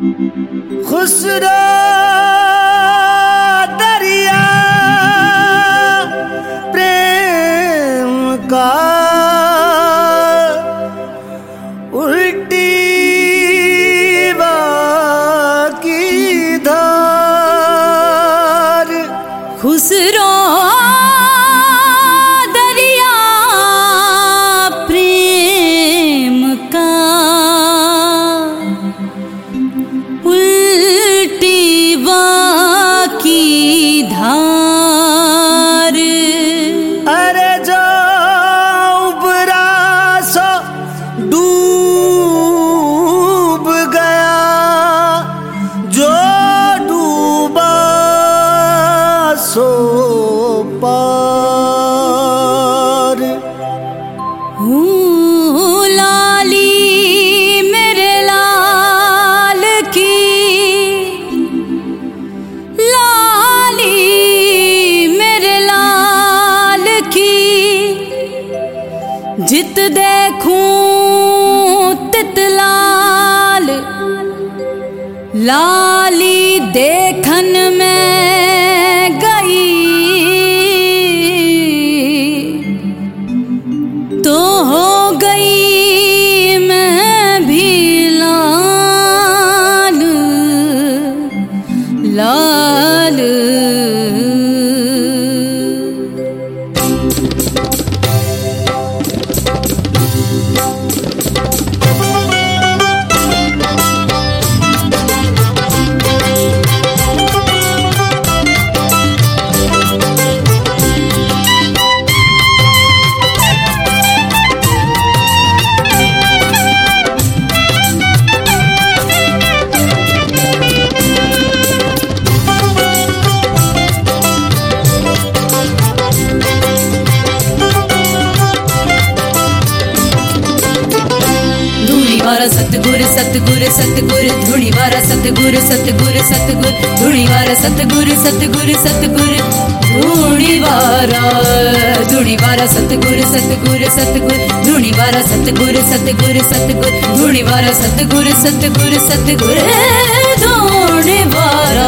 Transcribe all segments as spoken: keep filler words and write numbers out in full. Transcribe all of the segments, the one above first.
खुसरो दरिया प्रेम का उल्टी बाकी धार। खुसरो दरिया प्रेम का उल्टी बाकी धार। अरे जो उबरा सो डूब गया, जो डूबा सो पार। हूँ लाली मेरे लाल की, लाली मेरे लाल की, जित देखूं तित लाल, लाली देखन में गई तो हो गई मैं भी लाल लाल। सतगुर सतगुर सतगुर धूणी वारा सतगुर सतगुर सतगुर धूणी वारा सतगुर सतगुर सतगुर धूणी वारा धूणी वारा सतगुर सतगुर सतगुर धूणी वारा सतगुर सतगुर सतगुर धूणी वारा सतगुर सतगुर सतगुर धूणी वारा।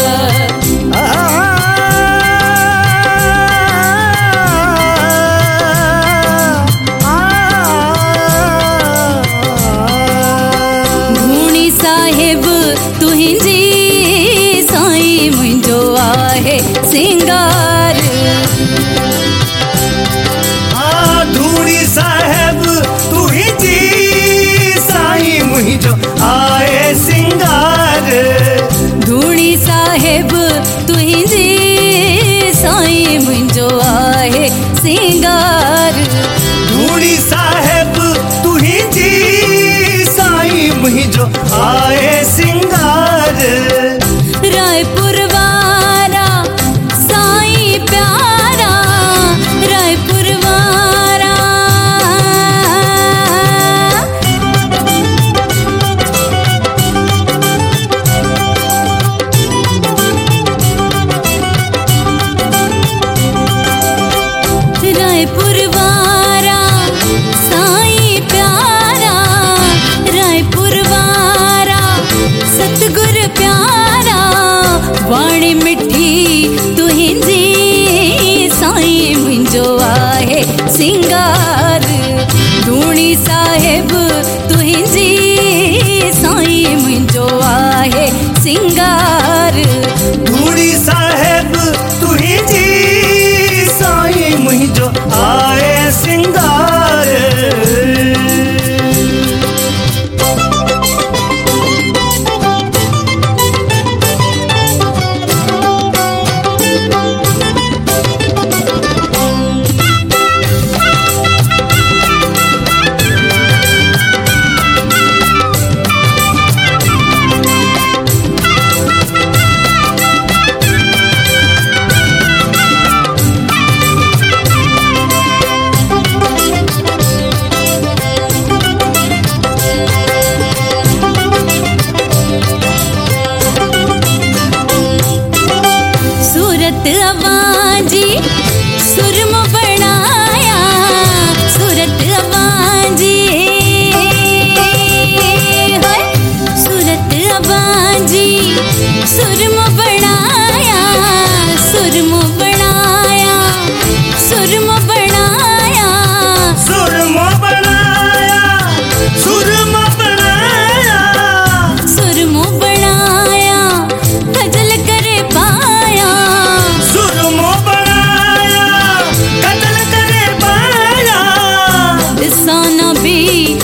साहिब तुहिंजी साईं मुंहिंजो आहे सिंगार। हाँ धूणी साहिब तुहिंजी साईं मुंहिंजो आहे सिंगार। धूणी साहिब तुहिंजी साईं मुंहिंजो आहे सिंगार। धूणी साहिब तुहिंजी साईं मुंहिंजो आहे सिंगार। रायपुर वारा साईं प्यारा, रायपुर वारा रायपुर वारा साईं प्यारा, रायपुर वारा सतगुर प्यारा। वाणी मिठी तुहिंजी साईं मुंहिंजो आहे सिंगार। धूणी साहिब तुहिंजी साईं मुंहिंजो आहे सिंगार। धूणी साहिब तुहिंजी साईं मुंहिंजो आहे सिंगार। सुरमो बनाया सुरमो बनाया सुरमो बनाया सुरमो बनाया सुरमा बनाया सुरमो बनाया गजल करे पाया सुरमो बनाया कतल करे पाया दिसाना भी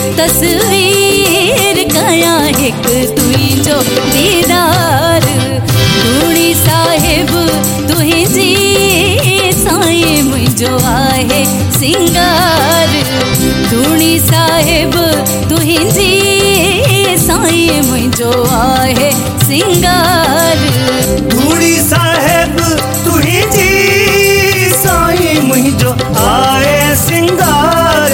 तस्वीर कया एक तुई जो दीदार धूड़ी साहिब तुही जी साईं मुझो आहे सिंगार धूड़ी साहिब तुही जी साईं मुझो आहे सिंगार धूड़ी साहेब तुही जी साईं मुंहिंजो आहे सिंगार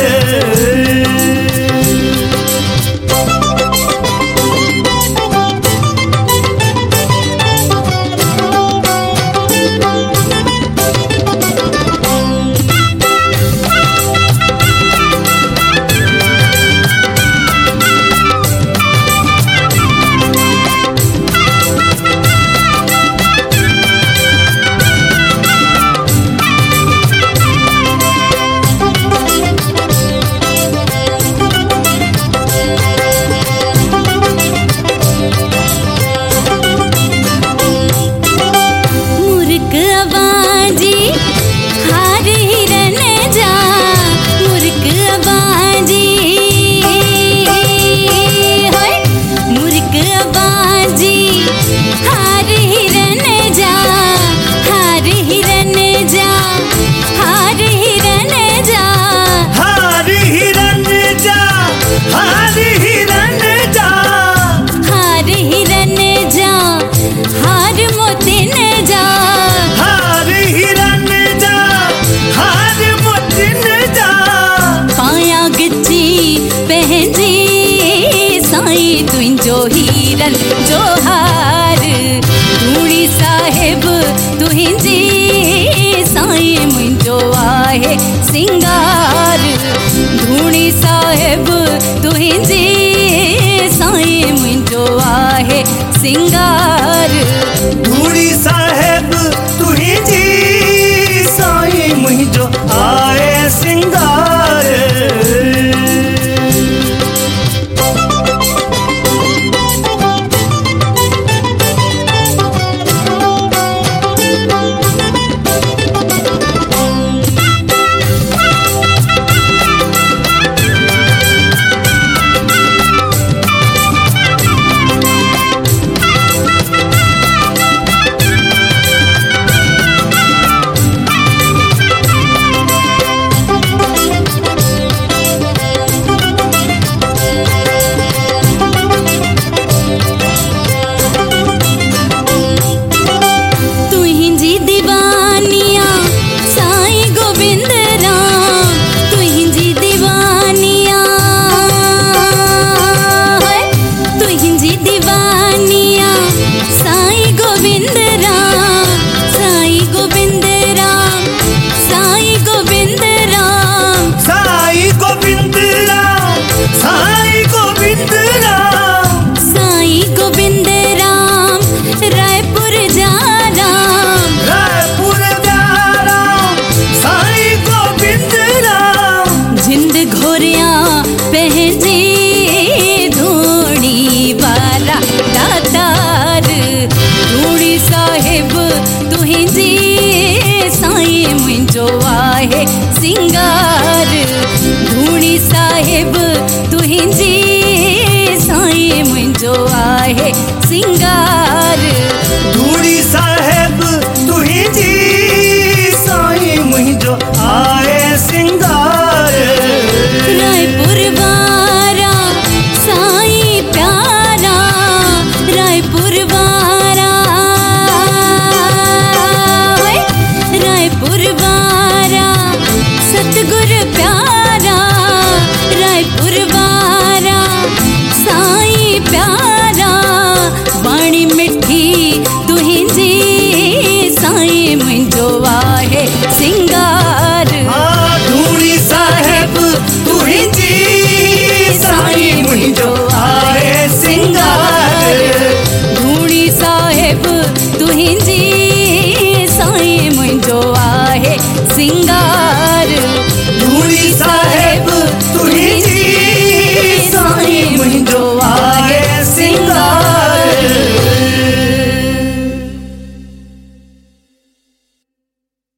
हीरन जोहार धूड़ी साहिब तुही जी साईं मुझो आहे सिंगार धूड़ी साहिब तुही जी साईं मुझो आहे सिंगार धूड़ी साहेब तुही जी साईं मुंहिंजो आहे सिंगार सिंगार धूड़ी साहिब तुही जी साईं मुझो आहे सिंगार।